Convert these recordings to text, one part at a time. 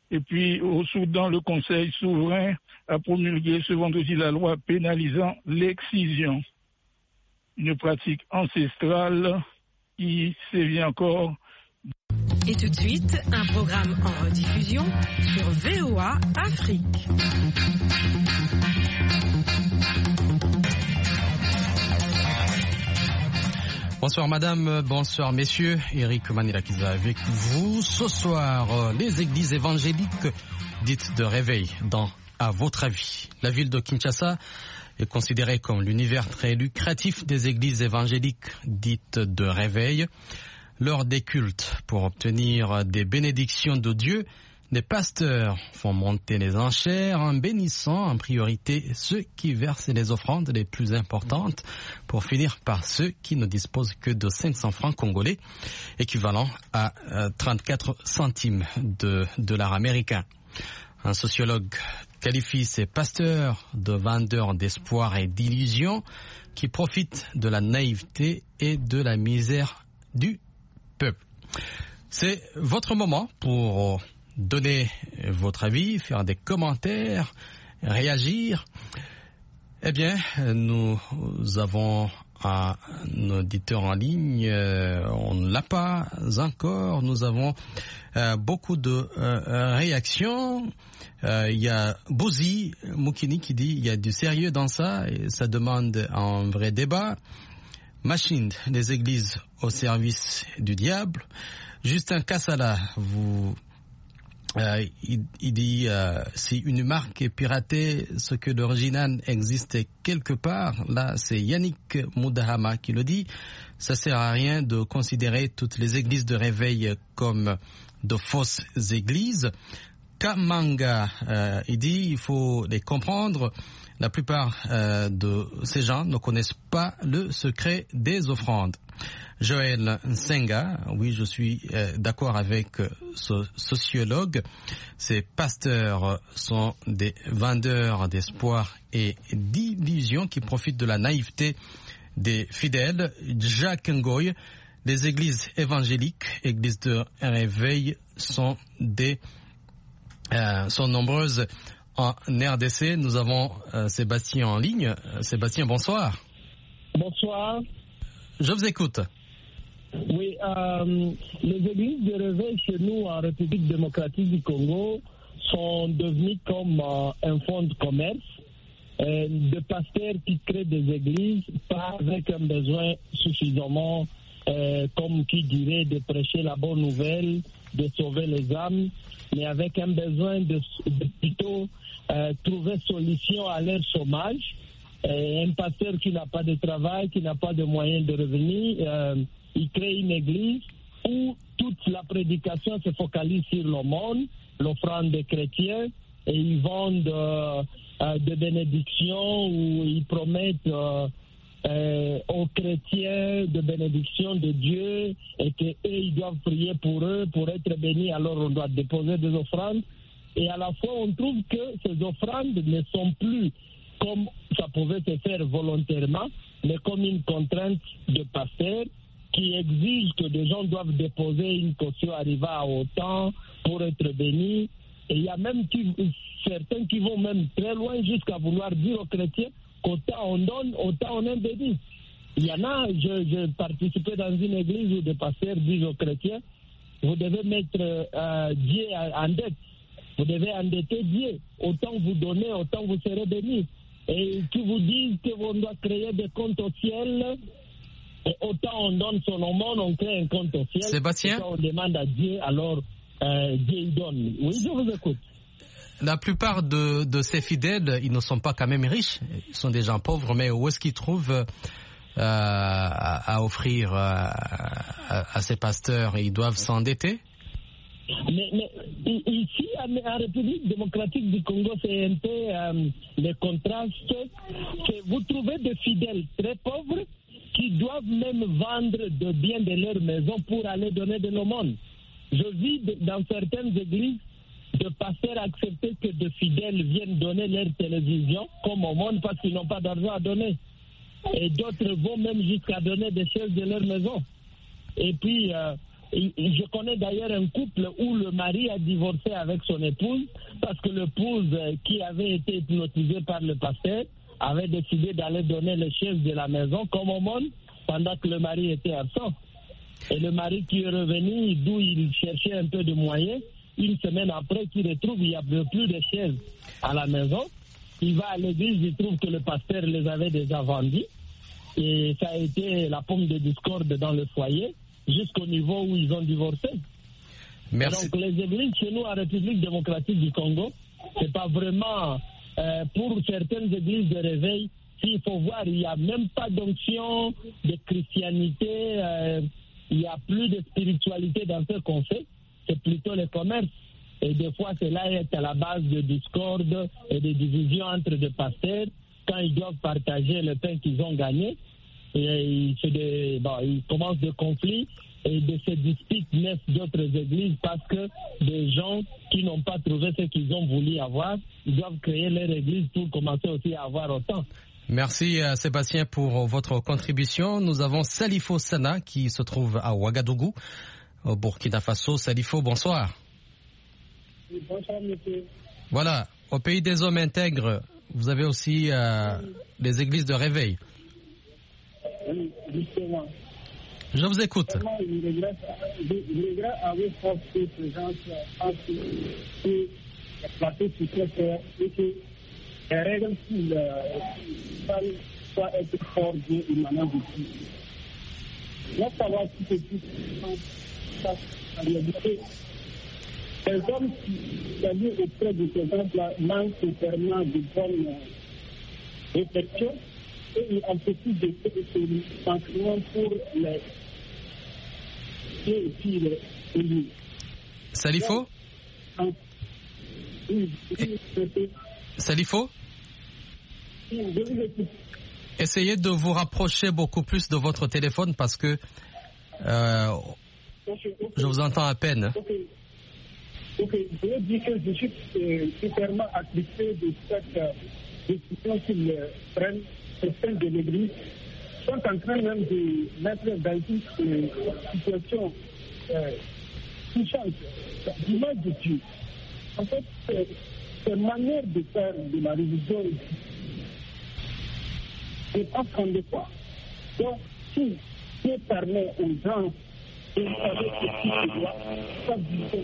Et puis au Soudan, le Conseil souverain a promulgué ce vendredi la loi pénalisant l'excision, une pratique ancestrale qui sévit encore. Et tout de suite, un programme en rediffusion sur VOA Afrique. Bonsoir madame, bonsoir messieurs. Eric Manilakiza avec vous. Ce soir, les églises évangéliques dites de réveil à votre avis. La ville de Kinshasa est considérée comme l'univers très lucratif des églises évangéliques dites de réveil. Lors des cultes, pour obtenir des bénédictions de Dieu, les pasteurs font monter les enchères en bénissant en priorité ceux qui versent les offrandes les plus importantes pour finir par ceux qui ne disposent que de 500 francs congolais, équivalent à 34 centimes de dollars américains. Un sociologue qualifie ces pasteurs de vendeurs d'espoir et d'illusions qui profitent de la naïveté et de la misère du peuple. C'est votre moment pour donner votre avis, faire des commentaires, réagir. Eh bien, nous avons un auditeur en ligne, on ne l'a pas encore, nous avons beaucoup de réactions. Il y a Bouzi Moukini qui dit il y a du sérieux dans ça et ça demande un vrai débat. Machine des églises au service du diable. Justin Kassala, il dit si une marque est piratée, ce que l'original existe quelque part. Là, c'est Yannick Moudahama qui le dit. Ça sert à rien de considérer toutes les églises de réveil comme de fausses églises. Kamanga, il dit il faut les comprendre. La plupart de ces gens ne connaissent pas le secret des offrandes. Joël Nsenga, oui, je suis d'accord avec ce sociologue. Ces pasteurs sont des vendeurs d'espoir et d'illusions qui profitent de la naïveté des fidèles. Jacques Ngoy, les églises évangéliques, églises de réveil, sont nombreuses en RDC. Nous avons Sébastien en ligne. Sébastien, bonsoir. Bonsoir. Je vous écoute. Oui, les églises de réveil chez nous en République démocratique du Congo sont devenues comme un fonds de commerce de pasteurs qui créent des églises, pas avec un besoin suffisamment, comme qui dirait, de prêcher la bonne nouvelle, de sauver les âmes, mais avec un besoin de plutôt trouver solution à leur chômage. Un pasteur qui n'a pas de travail, qui n'a pas de moyens de revenus, il crée une église où toute la prédication se focalise sur le monde, l'offrande des chrétiens, et ils vendent des bénédictions où ils promettent aux chrétiens de bénédictions de Dieu et qu'eux, ils doivent prier pour eux, pour être bénis, alors on doit déposer des offrandes. Et à la fois, on trouve que ces offrandes ne sont plus comme ça pouvait se faire volontairement, mais comme une contrainte de pasteur qui exige que des gens doivent déposer une caution arrivant à autant pour être bénis. Et il y a même certains qui vont même très loin jusqu'à vouloir dire aux chrétiens qu'autant on donne, autant on est béni. Il y en a, j'ai participé dans une église où des pasteurs disent aux chrétiens, vous devez mettre Dieu en dette. Vous devez endetter Dieu. Autant vous donnez, autant vous serez bénis. Et qui vous disent qu'on doit créer des comptes au ciel, et autant on donne son aumône, on crée un compte au ciel. Sébastien, on demande à Dieu, alors Dieu il donne. Oui, je vous écoute. La plupart de ces fidèles, ils ne sont pas quand même riches. Ils sont des gens pauvres, mais où est-ce qu'ils trouvent à offrir à ces pasteurs? Ils doivent s'endetter? Mais ici, en République démocratique du Congo, c'est un peu le contraste. Vous trouvez des fidèles très pauvres qui doivent même vendre de biens de leur maison pour aller donner de l'aumône. Je vis dans certaines églises de pasteurs accepter que de fidèles viennent donner leur télévision comme aumône parce qu'ils n'ont pas d'argent à donner. Et d'autres vont même jusqu'à donner des choses de leur maison. Et puis, Je connais d'ailleurs un couple où le mari a divorcé avec son épouse parce que l'épouse qui avait été hypnotisée par le pasteur avait décidé d'aller donner les chaises de la maison comme aumône pendant que le mari était absent. Et le mari qui est revenu, d'où il cherchait un peu de moyens, une semaine après, qu'il retrouve, il n'y a plus de chaises à la maison. Il va à l'église, il trouve que le pasteur les avait déjà vendus. Et ça a été la pomme de discorde dans le foyer, jusqu'au niveau où ils ont divorcé. Merci. Donc les églises chez nous, en République démocratique du Congo, c'est pas vraiment pour certaines églises de réveil. Il faut voir, il n'y a même pas d'onction de christianité, il n'y a plus de spiritualité dans ce qu'on fait, c'est plutôt le commerce. Et des fois, cela est à la base de discorde et de divisions entre des pasteurs quand ils doivent partager le pain qu'ils ont gagné. Et ils commencent des conflits et de ces disputes naissent d'autres églises parce que des gens qui n'ont pas trouvé ce qu'ils ont voulu avoir, ils doivent créer leur église pour commencer aussi à avoir autant. Merci Sébastien pour votre contribution. Nous avons Salifo Sana qui se trouve à Ouagadougou, au Burkina Faso. Salifo, bonsoir. Oui, bonsoir monsieur. Voilà, au pays des hommes intègres, vous avez aussi des églises de réveil. Oui, justement. Je vous écoute. Vraiment, je regrette avec force que ces gens sur cette terre et que les règles doivent être forgées et maintenant depuis. Il faut savoir si c'est tout ça en réalité. Les hommes qui sont auprès de ces gens-là manquent totalement de bonnes réflexions et ils ont beaucoup de sentiments pour les et puis les Salifo? Oui, Salifo? Essayez de vous rapprocher beaucoup plus de votre téléphone parce que je vous entends à peine. Ok, je veux dire que je suis totalement attristé de cette décision qu'ils prennent, certains de l'Église sont en train même de mettre dans une situation touchante, l'image de Dieu. En fait, cette manière de faire de la religion n'est pas fondée quoi. Donc, si Dieu permet aux gens de savoir ce qu'ils doivent, pas du tout.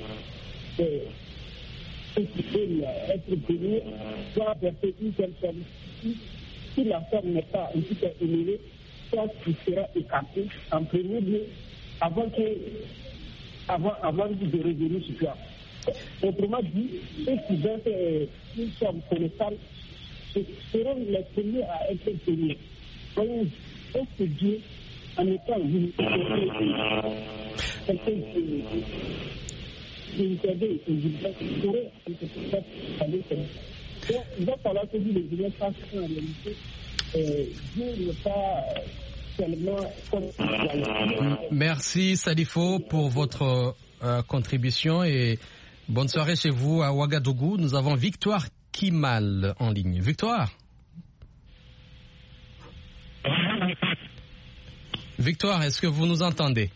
Ceux qui veulent être bénis doivent verser une seule somme. Si la somme n'est pas un petit peu élevée, soit tu seras écarté en premier lieu avant de revenir sur toi. Autrement dit, ceux qui veulent une somme colossale seront les premiers à être bénis. Donc, est-ce que Dieu, en étant quelqu'un qui il va falloir que les gens fassent en réalité. Dieu n'est pas seulement. Merci Salifo pour votre contribution et bonne soirée chez vous à Ouagadougou. Nous avons Victoire Kimal en ligne. Victoire? Victoire, est-ce que vous nous entendez?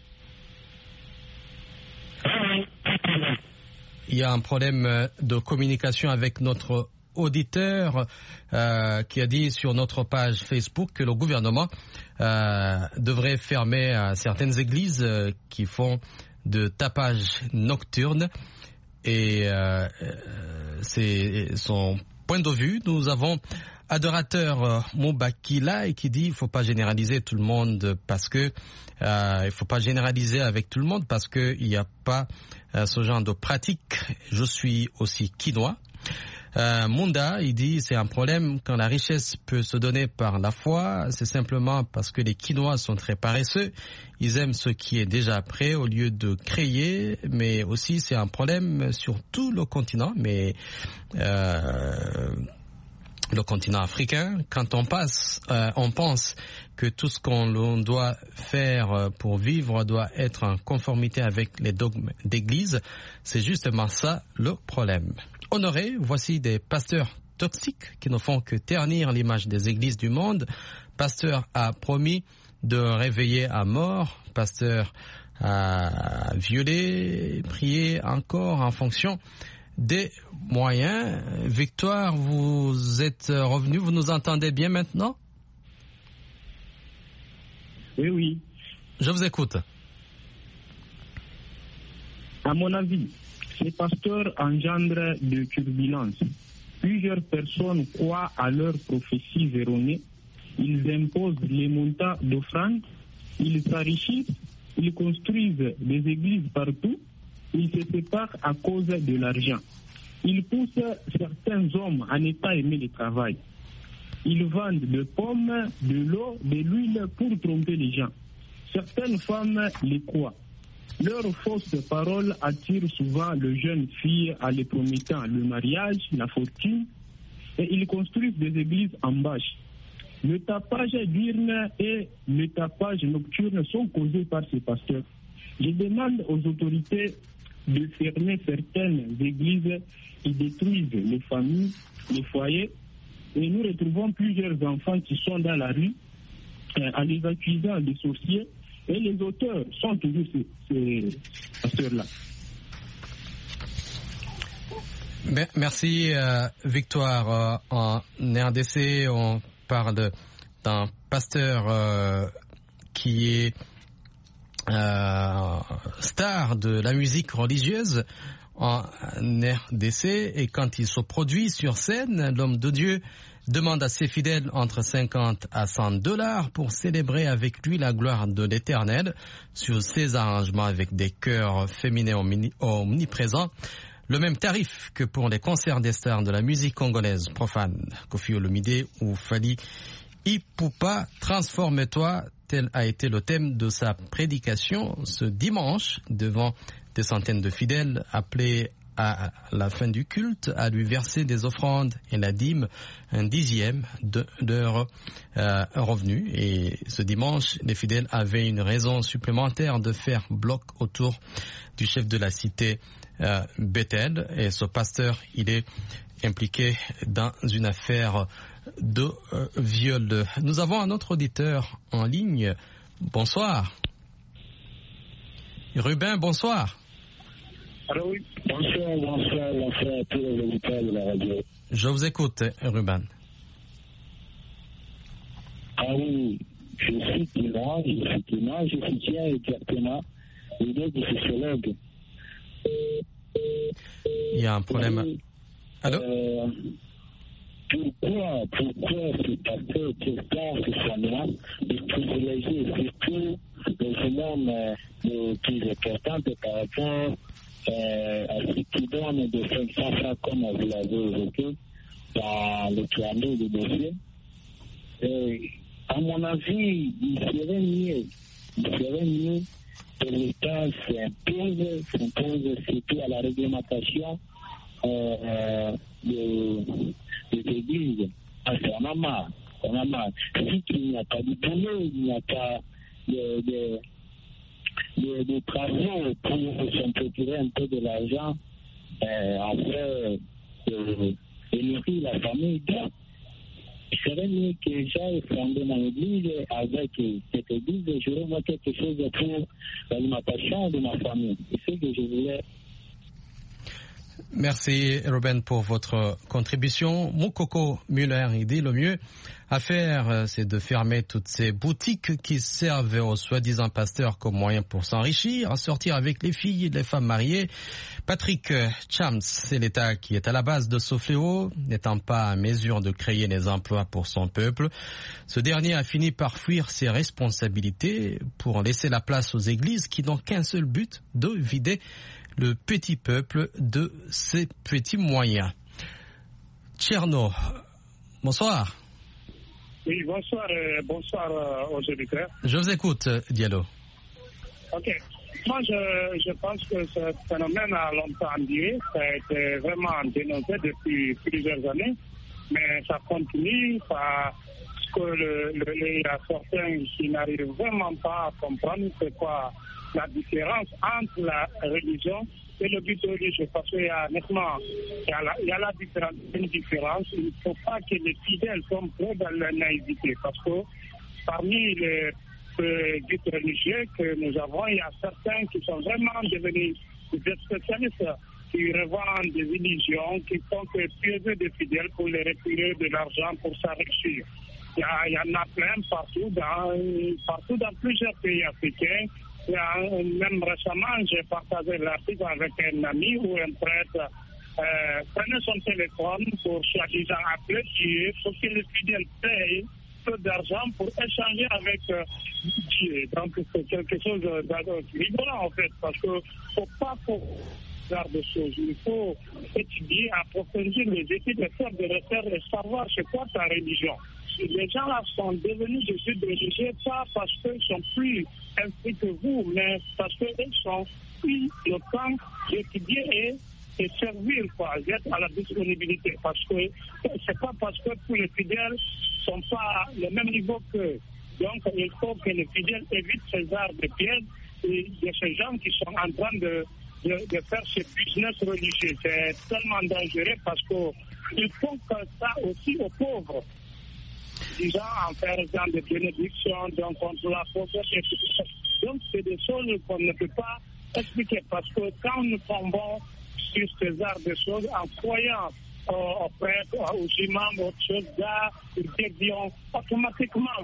Il y a un problème de communication avec notre auditeur qui a dit sur notre page Facebook que le gouvernement devrait fermer certaines églises qui font de tapage nocturne et c'est son point de vue. Nous avons adorateur Moubakila et qui dit il faut pas généraliser tout le monde parce que il faut pas généraliser avec tout le monde parce que il n'y a pas ce genre de pratique. Je suis aussi quinois. Munda, il dit c'est un problème quand la richesse peut se donner par la foi, c'est simplement parce que les Quinois sont très paresseux, ils aiment ce qui est déjà prêt au lieu de créer, mais aussi c'est un problème sur tout le continent, mais le continent africain, quand on pense que tout ce qu'on doit faire pour vivre doit être en conformité avec les dogmes d'église, c'est justement ça le problème. Honoré, voici des pasteurs toxiques qui ne font que ternir l'image des églises du monde. Pasteur a promis de réveiller à mort. Pasteur violer, prier encore en fonction des moyens. Victoire, vous êtes revenu, vous nous entendez bien maintenant? Oui. Je vous écoute. À mon avis, ces pasteurs engendrent de turbulences. Plusieurs personnes croient à leurs prophéties erronées. Ils imposent les montants d'offrandes. Ils s'enrichissent. Ils construisent des églises partout. Ils se séparent à cause de l'argent. Ils poussent certains hommes à ne pas aimer le travail. Ils vendent des pommes, de l'eau, de l'huile pour tromper les gens. Certaines femmes les croient. Leurs fausses paroles attirent souvent les jeunes filles en les promettant le mariage, la fortune, et ils construisent des églises en bâche. Le tapage diurne et le tapage nocturne sont causés par ces pasteurs. Je demande aux autorités de fermer certaines églises qui détruisent les familles, les foyers, et nous retrouvons plusieurs enfants qui sont dans la rue en les accusant de sorciers, et les auteurs sont toujours ces pasteurs-là. Merci Victoire. En RDC, on parle d'un pasteur qui est star de la musique religieuse en RDC, et quand il se produit sur scène, l'homme de Dieu demande à ses fidèles entre 50 à 100 $ pour célébrer avec lui la gloire de l'Éternel sur ses arrangements avec des chœurs féminins omniprésents. Le même tarif que pour les concerts des stars de la musique congolaise profane. Koffi Olomide ou Fally Ipupa, transforme-toi, tel a été le thème de sa prédication ce dimanche devant des centaines de fidèles appelés à la fin du culte à lui verser des offrandes et la dîme, 1/10 de leur revenu. Et ce dimanche, les fidèles avaient une raison supplémentaire de faire bloc autour du chef de la cité Bethel. Et ce pasteur, il est impliqué dans une affaire de viol. Nous avons un autre auditeur en ligne. Bonsoir. Ruben, bonsoir. Alors oui, bonsoir à tous les auditeurs de la radio. Je vous écoute, Ruben. Ah oui, je soutiens exactement l'idée du sociologue. Il y a un problème. Allô? Pourquoi ce pasteur dans ce soignant de privilégier surtout les phénomènes les plus importants par rapport à ce qui donne de 500 francs comme vous l'avez évoqué dans le triangle de dossier. À mon avis, il serait mieux que l'État s'impose surtout à la réglementation des églises. Parce qu'on a marre. Si il n'y a pas de boulot, il n'y a pas de travaux pour s'en procurer un peu de l'argent afin de nourrir la famille. Donc, il serait mieux que j'aille fonder mon église avec cette église et je vois quelque chose pour l'alimentation de ma famille. C'est ce que je voulais. Merci Ruben pour votre contribution. Moukoko Muller, il dit le mieux à faire, c'est de fermer toutes ces boutiques qui servent aux soi-disant pasteurs comme moyen pour s'enrichir, en sortir avec les filles et les femmes mariées. Patrick Chams, c'est l'État qui est à la base de ce fléau, n'étant pas à mesure de créer des emplois pour son peuple. Ce dernier a fini par fuir ses responsabilités pour laisser la place aux églises qui n'ont qu'un seul but, de vider le petit peuple de ses petits moyens. Tcherno, bonsoir. Oui, bonsoir aux auditeurs. Je vous écoute, Diallo. Ok. Moi, je pense que ce phénomène a longtemps duré. Ça a été vraiment dénoncé depuis plusieurs années. Mais ça continue parce que il y a certains qui n'arrivent vraiment pas à comprendre c'est quoi la différence entre la religion et le but religieux. Parce qu'il y a nettement, il y a une différence. Il ne faut pas que les fidèles soient trop dans la naïveté. Parce que parmi guides religieux que nous avons, il y a certains qui sont vraiment devenus des spécialistes qui revendent des illusions, qui font que piéger des fidèles pour les retirer de l'argent pour s'enrichir. Il y en a plein partout dans plusieurs pays africains. Même récemment, j'ai partagé l'article avec un ami où un prêtre prenait son téléphone pour soi-disant appeler Dieu pour que les fidèles payent peu d'argent pour échanger avec Dieu. Donc c'est quelque chose de rigolant en fait, parce qu'il ne faut pas faire de choses. Il faut étudier, approfondir les études et faire des recherches et savoir c'est quoi ta religion. Les gens là sont devenus des guides religieux pas parce qu'ils sont plus instruits que vous, mais parce qu'ils sont pris le temps d'étudier et servir, d'être à la disponibilité. Parce que c'est pas parce que tous les fidèles ne sont pas le même niveau qu'eux. Donc il faut que les fidèles évitent ces arts de piège et de ces gens qui sont en train de faire ce business religieux. C'est tellement dangereux parce qu'il faut que ça aussi aux pauvres. Disons, en faisant des bénédictions, donc contre la pauvreté. Donc, c'est des choses qu'on ne peut pas expliquer parce que quand nous tombons sur ces arts de choses, en croyant aux prêtres, aux imams, aux choses d'art, nous dévions automatiquement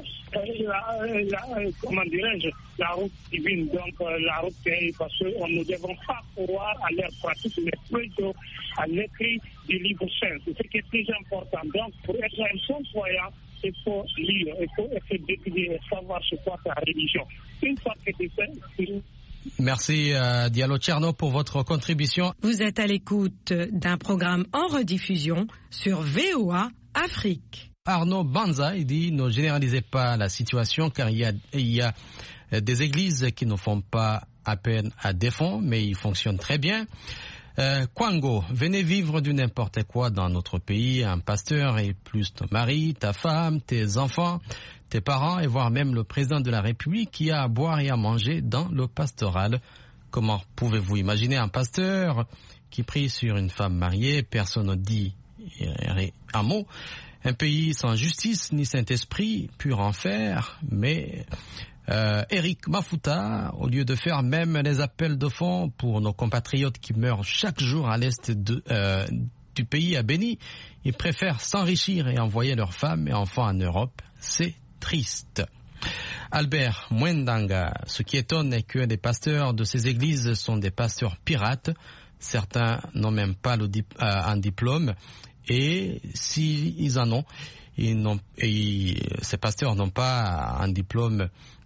la route divine, donc la route pays, parce qu'on ne devons pas croire à leur pratique, mais plutôt à l'écrit du livre saint. C'est ce qui est plus important. Donc, pour être un bon croyant, il faut lire, il faut essayer d'étudier et savoir c'est quoi ta religion. Une fois que tu sais, merci Diallo Tcherno pour votre contribution. Vous êtes à l'écoute d'un programme en rediffusion sur VOA Afrique. Arnaud Banza, il dit ne généralisez pas la situation car il y a des églises qui ne font pas appel à des fonds mais ils fonctionnent très bien. Kwango, venez vivre du n'importe quoi dans notre pays, un pasteur et plus ton mari, ta femme, tes enfants, tes parents et voire même le président de la République qui a à boire et à manger dans le pastoral. Comment pouvez-vous imaginer un pasteur qui prie sur une femme mariée, personne ne dit un mot, un pays sans justice ni Saint-Esprit, pur enfer, mais Eric Mafuta, au lieu de faire même les appels de fonds pour nos compatriotes qui meurent chaque jour à l'est du pays à Béni, ils préfèrent s'enrichir et envoyer leurs femmes et enfants en Europe. C'est triste. Albert Mwendanga, ce qui étonne est que les pasteurs de ces églises sont des pasteurs pirates. Certains n'ont même pas un diplôme et s'ils en ont, ces pasteurs n'ont pas un diplôme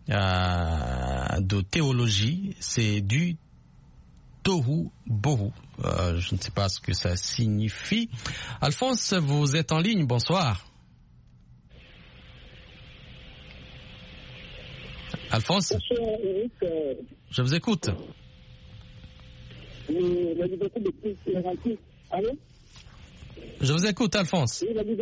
de théologie, c'est du tohu bohu. Je ne sais pas ce que ça signifie. Alphonse, vous êtes en ligne, bonsoir. Alphonse, je vous écoute. Je vous écoute, Alphonse.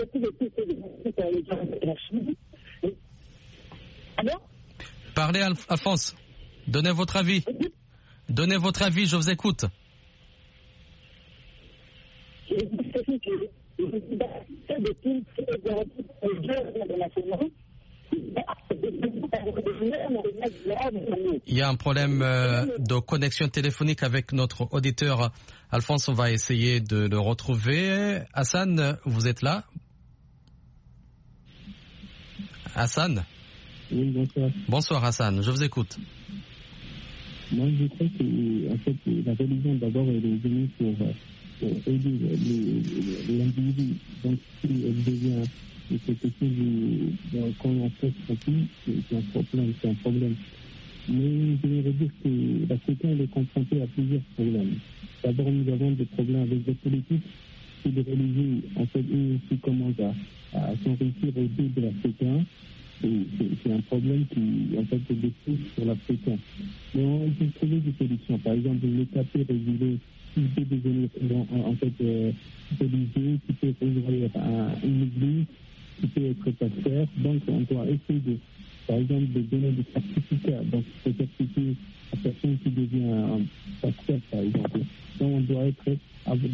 Parlez, Alphonse. Donnez votre avis. Donnez votre avis, je vous écoute. Il y a un problème de connexion téléphonique avec notre auditeur. Alphonse, on va essayer de le retrouver. Hassan, vous êtes là? Hassan? Oui, bonsoir. Bonsoir Hassan, je vous écoute. Moi, je crois que en fait, la religion d'abord elle est venue pour aider l'individu. Donc si elle devient quelque chose qu'on en fait plus, c'est un problème. Mais je voudrais dire que la société elle est confrontée à plusieurs problèmes. D'abord, nous avons des problèmes avec les politiques. Si les religieux, en fait, eux aussi commencent à s'enrichir au dos de la société. C'est un problème qui, en fait, se dépose sur la fréquence. Mais on peut trouver des solutions. Par exemple, l'État peut réguler, il peut devenir, en fait, religieux, qui peut ouvrir une église, qui peut être pasteur. Donc, on doit essayer par exemple, de donner des certificats. Donc, ce certificat à personne qui devient un pasteur, par exemple. Donc, on doit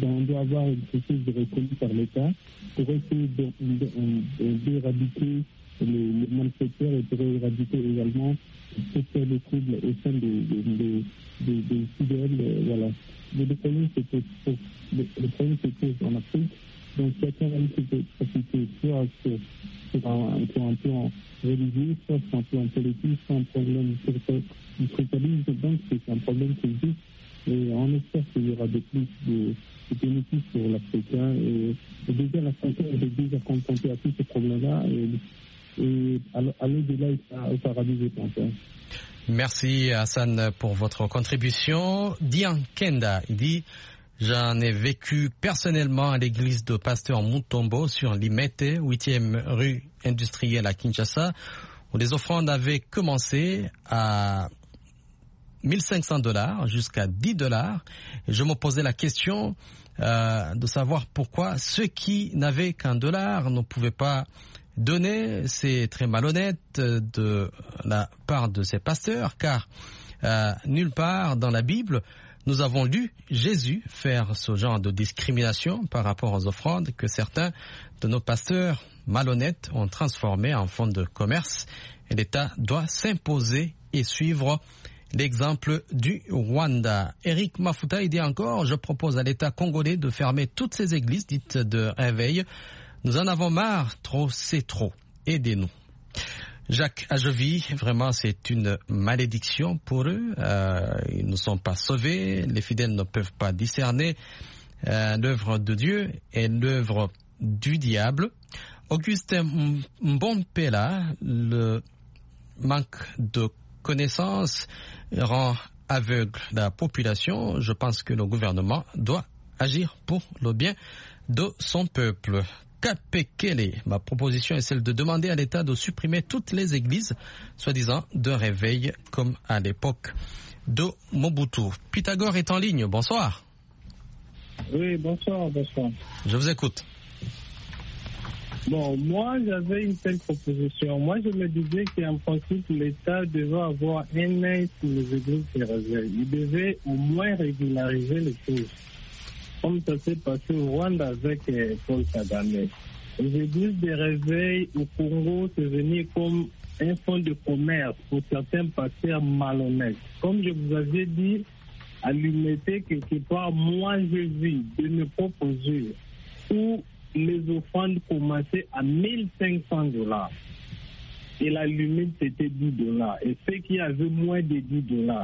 avoir quelque chose de reconnu par l'État pour essayer d'éradiquer les malfaiteurs et pour éradiquer également toutes les troubles au sein des fidèles. Voilà. Le problème se pose en Afrique. Donc chacun a une capacité soit sur un plan religieux, soit sur un plan politique, soit un problème du tribalisme. Donc c'est un problème qui existe. Et on espère qu'il y aura de plus de bénéfices pour l'Africain. Et déjà, l'Africain est déjà confronté à tous ces problèmes-là. Et à l'au-delà, il sera des penseurs. Merci Hassan pour votre contribution. Dian Kenda, il dit: j'en ai vécu personnellement à l'église de Pasteur Mutombo sur Limete, 8e rue industrielle à Kinshasa, où les offrandes avaient commencé à $1,500 jusqu'à $10. Et je me posais la question de savoir pourquoi ceux qui n'avaient qu'un $1 ne pouvaient pas donner. C'est très malhonnête de la part de ces pasteurs, car nulle part dans la Bible nous avons lu Jésus faire ce genre de discrimination par rapport aux offrandes que certains de nos pasteurs malhonnêtes ont transformé en fonds de commerce. Et l'État doit s'imposer et suivre l'exemple du Rwanda. Eric Mafuta, il dit encore: je propose à l'État congolais de fermer toutes ces églises dites de réveil. Nous en avons marre, trop c'est trop. Aidez-nous. Jacques Ajovi, vraiment c'est une malédiction pour eux. Ils ne sont pas sauvés. Les fidèles ne peuvent pas discerner l'œuvre de Dieu et l'œuvre du diable. Augustin Mbompela, le manque de connaissances rend aveugle la population. Je pense que le gouvernement doit agir pour le bien de son peuple. Kapekele, ma proposition est celle de demander à l'État de supprimer toutes les églises, soi-disant de réveil, comme à l'époque de Mobutu. Pythagore est en ligne, bonsoir. Oui, bonsoir. Je vous écoute. Bon, moi, j'avais une telle proposition. Moi, je me disais qu'en principe, l'État devait avoir un œil sur les églises de réveil. Il devait au moins régulariser les choses, comme ça s'est passé au Rwanda avec Paul Kagame. Les églises de réveil au Congo, c'est venu comme un fonds de commerce pour certains pasteurs malhonnêtes. Comme je vous avais dit, à l'unité, quelque part, moi, je vis de me proposer où les offrandes commençaient à $1,500. Et la limite, c'était $10. Et ceux qui avaient moins de $10,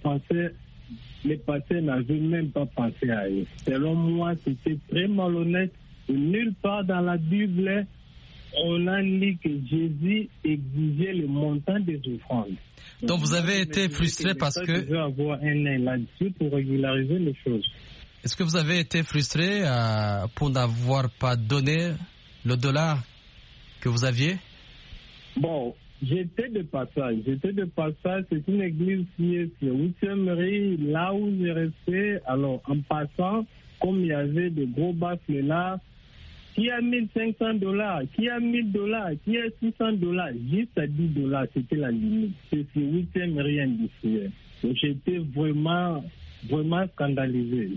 les pasteurs n'avaient même pas pensé à eux. Selon moi, c'était très malhonnête. Et nulle part dans la Bible, on a dit que Jésus exigeait le montant des offrandes. Donc vous avez été frustré parce que... Je veux avoir un œil là-dessus pour régulariser les choses. Est-ce que vous avez été frustré pour n'avoir pas donné le $1 que vous aviez? Bon, j'étais de passage. C'est une église qui est sur 8e rue, là où j'ai resté. Alors, en passant, comme il y avait de gros baffles là, qui a $1,500, qui a $1,000, qui a $600, juste à $10, c'était la limite. C'est sur 8e rue industrielle. Donc, j'étais vraiment scandalisé.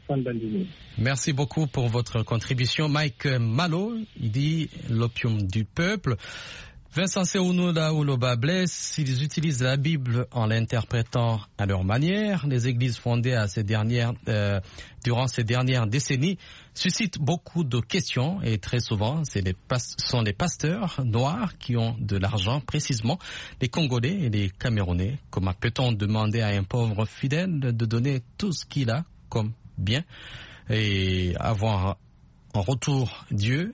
Merci beaucoup pour votre contribution. Mike Malo, il dit l'opium du peuple. Vincent Seounoula Ouloba Bless, ils utilisent la Bible en l'interprétant à leur manière. Les églises fondées durant ces dernières décennies suscitent beaucoup de questions et très souvent, sont les pasteurs noirs qui ont de l'argent, précisément les Congolais et les Camerounais. Comment peut-on demander à un pauvre fidèle de donner tout ce qu'il a comme bien et avoir en retour Dieu?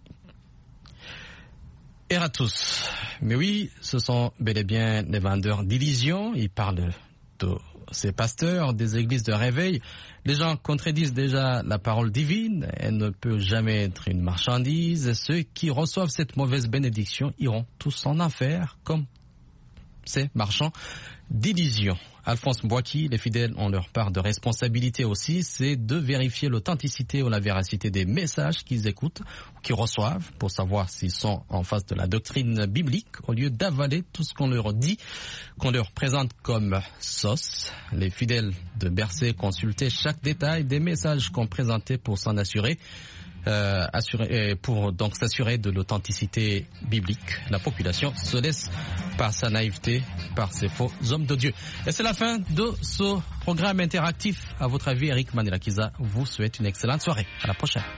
Eratus. Mais oui, ce sont bel et bien les vendeurs d'illusions. Ils parlent de ces pasteurs des églises de réveil. Les gens contredisent déjà la parole divine. Elle ne peut jamais être une marchandise. Ceux qui reçoivent cette mauvaise bénédiction iront tous en enfer, comme ces marchands d'illusions. Alphonse Mbouaki, les fidèles ont leur part de responsabilité aussi, c'est de vérifier l'authenticité ou la véracité des messages qu'ils écoutent ou qu'ils reçoivent pour savoir s'ils sont en face de la doctrine biblique au lieu d'avaler tout ce qu'on leur dit, qu'on leur présente comme sauce. Les fidèles de Bercé consultaient chaque détail des messages qu'on présentait pour s'en assurer pour donc s'assurer de l'authenticité biblique. La population se laisse par sa naïveté, par ces faux hommes de Dieu. Et c'est la fin de ce programme interactif. À votre avis, Eric Manilakiza vous souhaite une excellente soirée. À la prochaine.